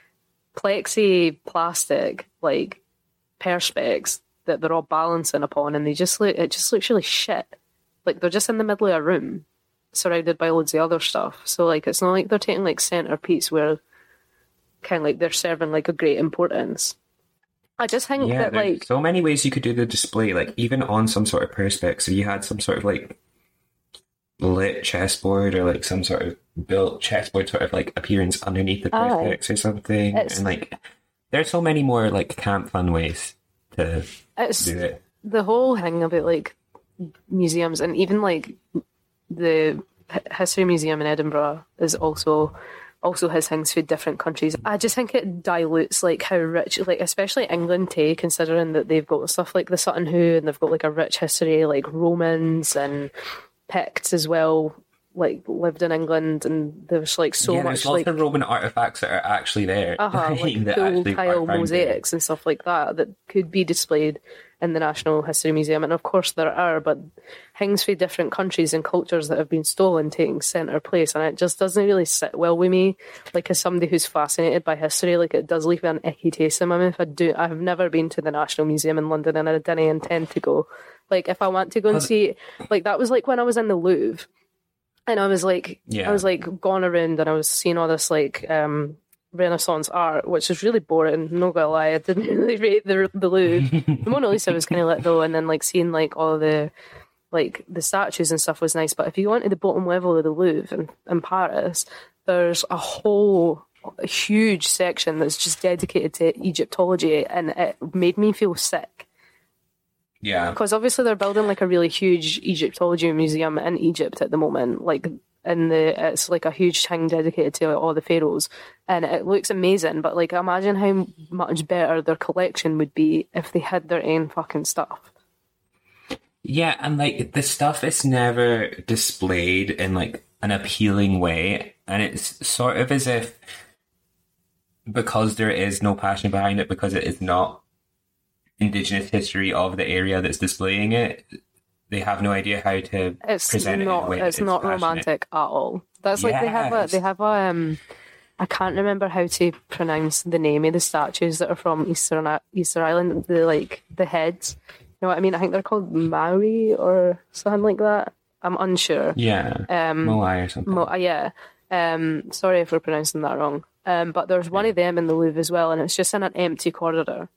plexi plastic like perspex that they're all balancing upon, and they just look it just looks really shit. Like they're just in the middle of a room, surrounded by loads of other stuff. So like it's not like they're taking like centerpiece where kind of like they're serving like a great importance. I just think yeah, that like so many ways you could do the display, like even on some sort of perspex. So you had some sort of like lit chessboard or like some sort of built chessboard sort of like appearance underneath the perspex or something, it's, and like there's so many more like camp fun ways to it's, do it. The whole thing about like museums, and even like the History Museum in Edinburgh is also. also has things for different countries. I just think it dilutes like how rich, like especially England too, considering that they've got stuff like the Sutton Hoo and they've got like a rich history, like Romans and Picts as well, like lived in England, and there's like so yeah, much there's lots like of Roman artifacts that are actually there, uh-huh, like that cool actually tile mosaics and stuff like that that could be displayed in the National History Museum. And of course there are, but things for different countries and cultures that have been stolen taking centre place, and it just doesn't really sit well with me. Like, as somebody who's fascinated by history, like it does leave an icky taste in my mouth. I do. I have never been to the National Museum in London, and I didn't intend to go. Like, if I want to go and see, like that was like when I was in the Louvre, and I was like, yeah. I was like going around and I was seeing all this like um Renaissance art, which is really boring. I'm not gonna lie, I didn't really rate the the Louvre. The Mona Lisa was kind of lit though, and then like seeing like all the like the statues and stuff was nice. But if you went to the bottom level of the Louvre in, in Paris, there's a whole a huge section that's just dedicated to Egyptology, and it made me feel sick. Yeah, because obviously they're building like a really huge Egyptology museum in Egypt at the moment, like. And the it's like a huge thing dedicated to all the pharaohs, and it looks amazing. But like, imagine how much better their collection would be if they had their own fucking stuff. Yeah, and like the stuff is never displayed in like an appealing way, and it's sort of as if because there is no passion behind it, because it is not Indigenous history of the area that's displaying it. They have no idea how to it's present not, it in a way it's that's not passionate. romantic at all. That's like yes. they have a they have a um I can't remember how to pronounce the name of the statues that are from Easter Easter Island. The like the heads. You know what I mean? I think they're called Maui or something like that. I'm unsure. Yeah. Um Moai or something. Mo- yeah. Um sorry if we're pronouncing that wrong. Um but there's one of them in the Louvre as well, and it's just in an empty corridor.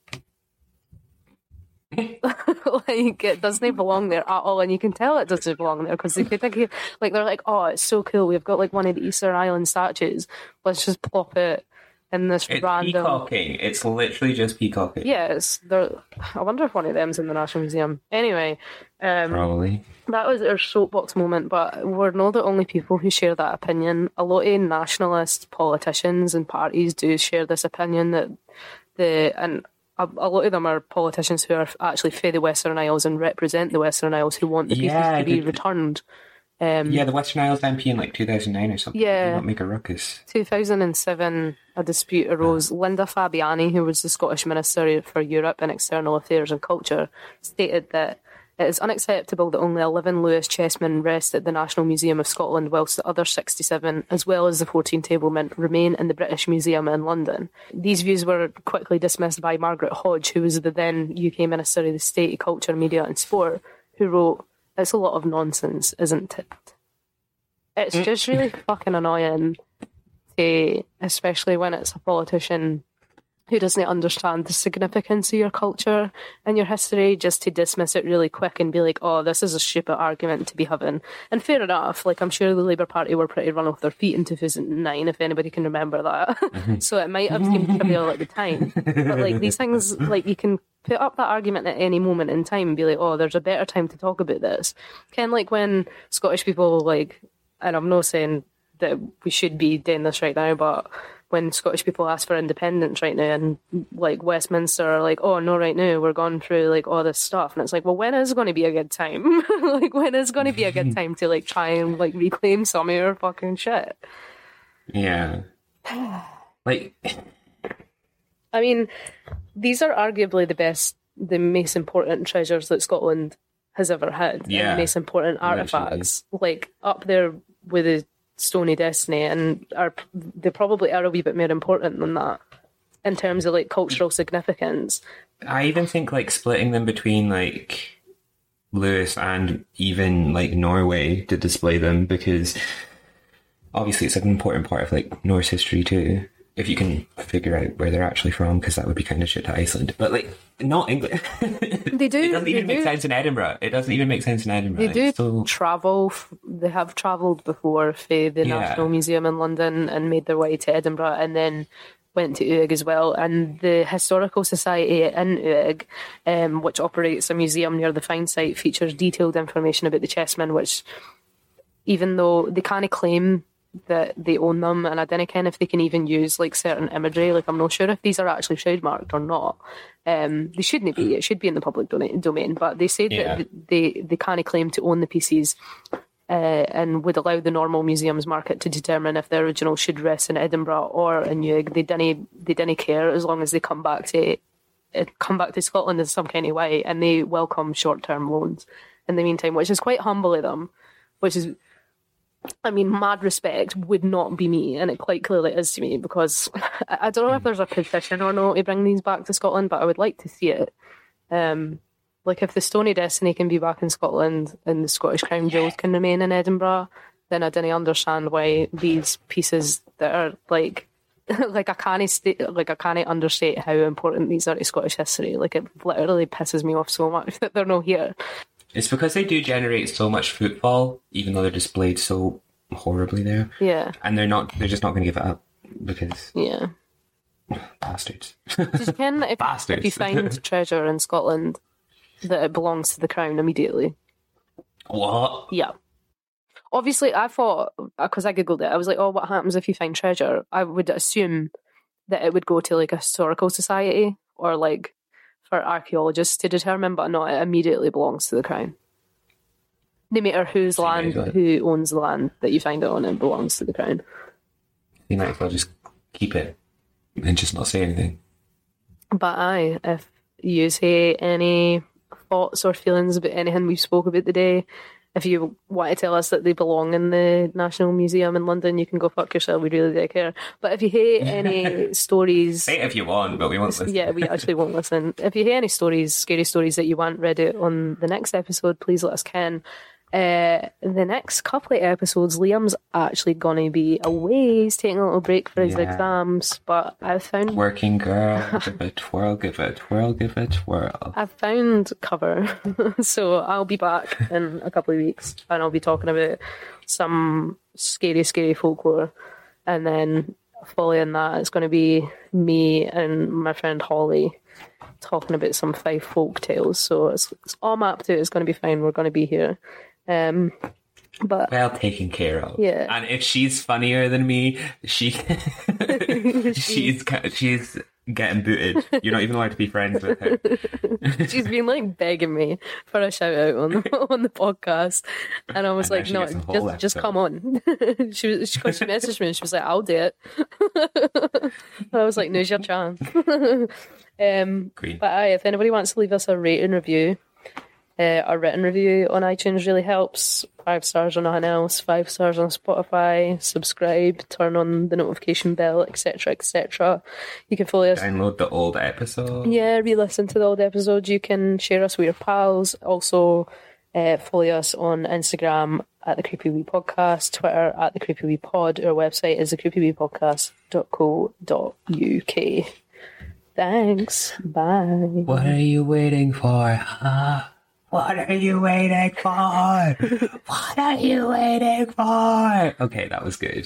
Like, it doesn't belong there at all, and you can tell it doesn't belong there because they could think, like, they're like, oh, it's so cool, we've got like one of the Easter Island statues, let's just plop it in this It's random. peacocking. It's literally just peacocking. Yes, there. I wonder if one of them's in the National Museum. Anyway, um, Probably. that was our soapbox moment, but we're not the only people who share that opinion. A lot of nationalist politicians and parties do share this opinion that the and a, a lot of them are politicians who are actually for the Western Isles and represent the Western Isles who want the pieces Yeah, to be the- returned. Um, Yeah, the Western Isles M P in like two thousand nine or something. Yeah. Did not make a ruckus. two thousand seven, a dispute arose. Linda Fabiani, who was the Scottish Minister for Europe and External Affairs and Culture, stated that it is unacceptable that only eleven Lewis chessmen rest at the National Museum of Scotland, whilst the other sixty-seven, as well as the fourteen tablemen, remain in the British Museum in London. These views were quickly dismissed by Margaret Hodge, who was the then U K Minister of the State, Culture, Media and Sport, who wrote, "It's a lot of nonsense, isn't it?" It's just really fucking annoying, to, especially when it's a politician who doesn't understand the significance of your culture and your history, just to dismiss it really quick and be like, oh, this is a stupid argument to be having. And fair enough, like I'm sure the Labour Party were pretty run off their feet in two thousand nine, if anybody can remember that. So it might have seemed trivial at the time. But like these things, like you can put up that argument at any moment in time and be like, oh, there's a better time to talk about this. Kind of like when Scottish people, like, and I'm not saying that we should be doing this right now, but when Scottish people ask for independence right now and like Westminster are like, oh no, right now we're going through like all this stuff, and it's like, well, when is going to be a good time? Like when is going to be a good time to like try and like reclaim some of your fucking shit? Yeah. Like, I mean, these are arguably the best, the most important treasures that Scotland has ever had. Yeah, and the most important artifacts, like up there with the Stony Destiny, and are they probably are a wee bit more important than that in terms of like cultural significance. I even think like splitting them between like Lewis and even like Norway to display them, because obviously it's an important part of like Norse history too, if you can figure out where they're actually from, because that would be kind of shit to Iceland. But like, not England. They do. It doesn't even they make do. sense in Edinburgh. It doesn't even make sense in Edinburgh. They do It's so- travel. f- They have travelled before for the Yeah. National Museum in London and made their way to Edinburgh, and then went to Uig as well. And the Historical Society in Uig, um, which operates a museum near the find site, features detailed information about the chessmen, which, even though they kind of claim that they own them, and I don't know if they can even use like certain imagery. Like I'm not sure if these are actually shroud marked or not. Um, they shouldn't be. It should be in the public dona- domain. But they say Yeah. that they they kind of claim to own the pieces, uh, and would allow the normal museums market to determine if the original should rest in Edinburgh or in Uig. They didn't they didn't care as long as they come back to uh, come back to Scotland in some kind of way, and they welcome short term loans in the meantime, which is quite humble of them. Which is, I mean, mad respect would not be me, and it quite clearly is to me, because I I don't know if there's a petition or not to bring these back to Scotland, but I would like to see it. Um, like if the Stony Destiny can be back in Scotland and the Scottish Crown Jewels can remain in Edinburgh, then I didn't understand why these pieces that are like, like I can't state, like I can't understate how important these are to Scottish history. Like it literally pisses me off so much that they're not here. It's because they do generate so much footfall, even though they're displayed so horribly there. Yeah. And they're not, they're just not going to give it up, because Yeah. bastards. Did you ken if, Bastards. if you find treasure in Scotland that it belongs to the Crown immediately? What? Yeah. Obviously, I thought, because I googled it, I was like, oh, what happens if you find treasure? I would assume that it would go to like a historical society or like for archaeologists to determine, but no, it immediately belongs to the Crown. No matter whose So you land, might as well- who owns the land that you find it on, it belongs to the Crown. You might as well just keep it and just not say anything. But aye, if you say any thoughts or feelings about anything we spoke about today, if you want to tell us that they belong in the National Museum in London, you can go fuck yourself. We really don't care. But if you hate any stories, Say it if you want, but we won't listen. yeah, we actually won't listen. If you hear any stories, scary stories that you want read out on the next episode, please let us ken. Uh, the next couple of episodes, Liam's actually going to be away. He's taking a little break for his Yeah. exams, but I found Working girl, give it a twirl, give it a twirl, give it a twirl. I've found cover. So I'll be back in a couple of weeks, and I'll be talking about some scary, scary folklore. And then following that, it's going to be me and my friend Holly talking about some Fife folk tales. So it's, it's all mapped out. It's going to be fine. We're going to be here. Um, but well taken care of. Yeah. And if she's funnier than me, she she's she's getting booted. You're not even allowed to be friends with her. She's been like begging me for a shout out on the, on the podcast, and I was And like, she no, gets a whole just just episode. come on. she was she, 'cause she messaged me and she was like, I'll do it. And I was like, now's your chance. um, Green. but aye, if anybody wants to leave us a rating review, uh, a written review on iTunes really helps. Five stars on nothing else, five stars on Spotify, subscribe, turn on the notification bell, et cetera, et cetera. You can follow us. Download the old episode. Yeah, re-listen to the old episodes. You can share us with your pals. Also, uh, follow us on Instagram at the Creepy Wee Podcast, Twitter at the Creepy Wee Pod. Our website is the creepy wee podcast dot co dot uk. Thanks. Bye. What are you waiting for, huh? What are you waiting for? What are you waiting for? Okay, that was good.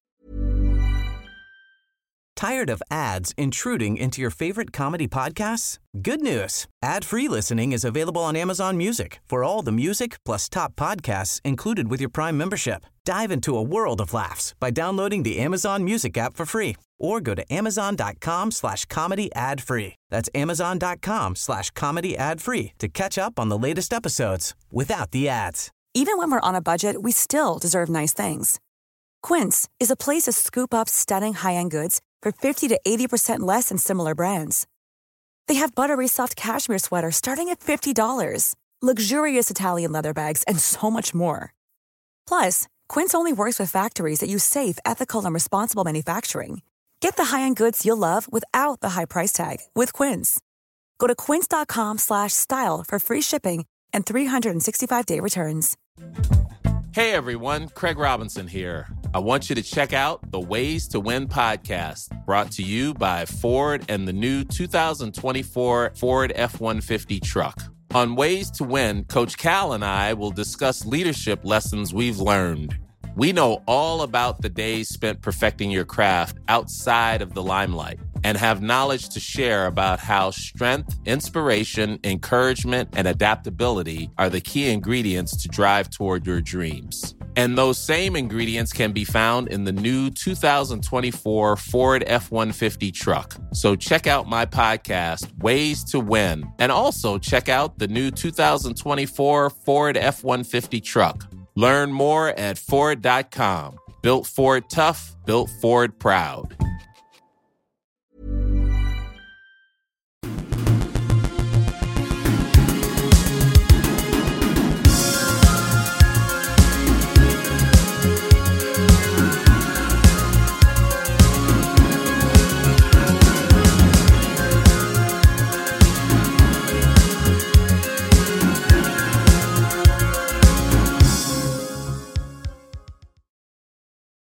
Tired of ads intruding into your favorite comedy podcasts? Good news. Ad-free listening is available on Amazon Music for all the music plus top podcasts included with your Prime membership. Dive into a world of laughs by downloading the Amazon Music app for free or go to amazon.com slash comedy ad free. That's amazon.com slash comedy ad free to catch up on the latest episodes without the ads. Even when we're on a budget, we still deserve nice things. Quince is a place to scoop up stunning high-end goods for fifty to eighty percent less than similar brands. They have buttery soft cashmere sweaters starting at fifty dollars, luxurious Italian leather bags, and so much more. Plus, Quince only works with factories that use safe, ethical, and responsible manufacturing. Get the high-end goods you'll love without the high price tag with Quince. Go to quince.com slash style for free shipping and three sixty-five day returns. Hey everyone, Craig Robinson here. I want you to check out the Ways to Win podcast, brought to you by Ford and the new two thousand twenty-four Ford F one fifty truck. On Ways to Win, Coach Cal and I will discuss leadership lessons we've learned. We know all about the days spent perfecting your craft outside of the limelight and have knowledge to share about how strength, inspiration, encouragement, and adaptability are the key ingredients to drive toward your dreams. And those same ingredients can be found in the new two thousand twenty-four Ford F one fifty truck. So check out my podcast, Ways to Win, and also check out the new two thousand twenty-four Ford F one fifty truck. Learn more at Ford dot com. Built Ford tough, built Ford proud.